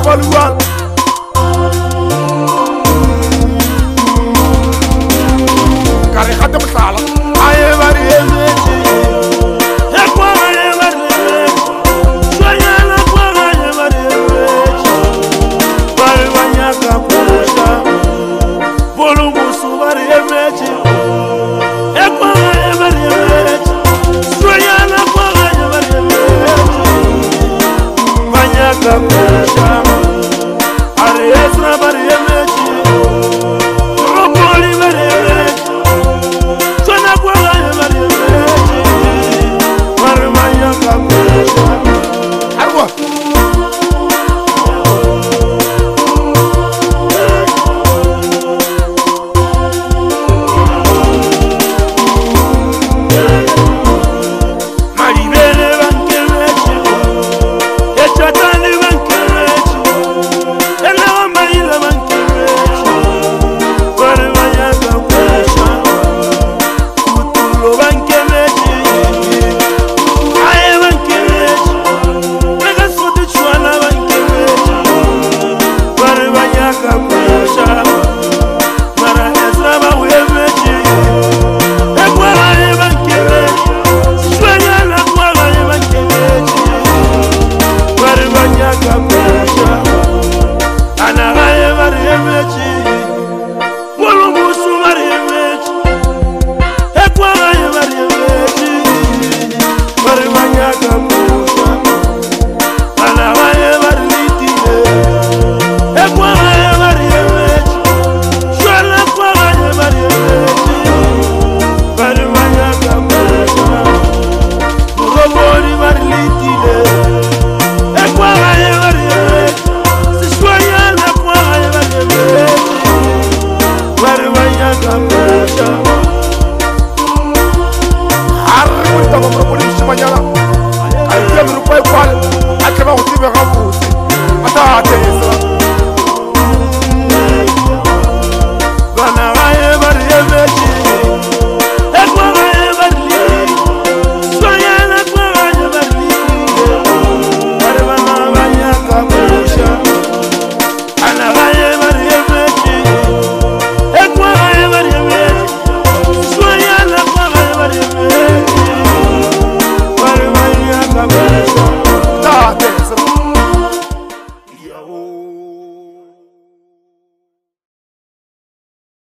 Baluan. Kare khatam sala. Aye bari emechi. Ekwa aye bari emechi. Soya na kwa aye bari emechi. Bari banyaka kusha. Bolungu su bari emechi. Ekwa aye bari emechi. Soya na kwa aye bari emechi. Banyaka kusha. Are esra bari emechi. Roboli bari emechi. Sona kwa aye bari emechi. Bari banyaka kusha. Arwa. Yo.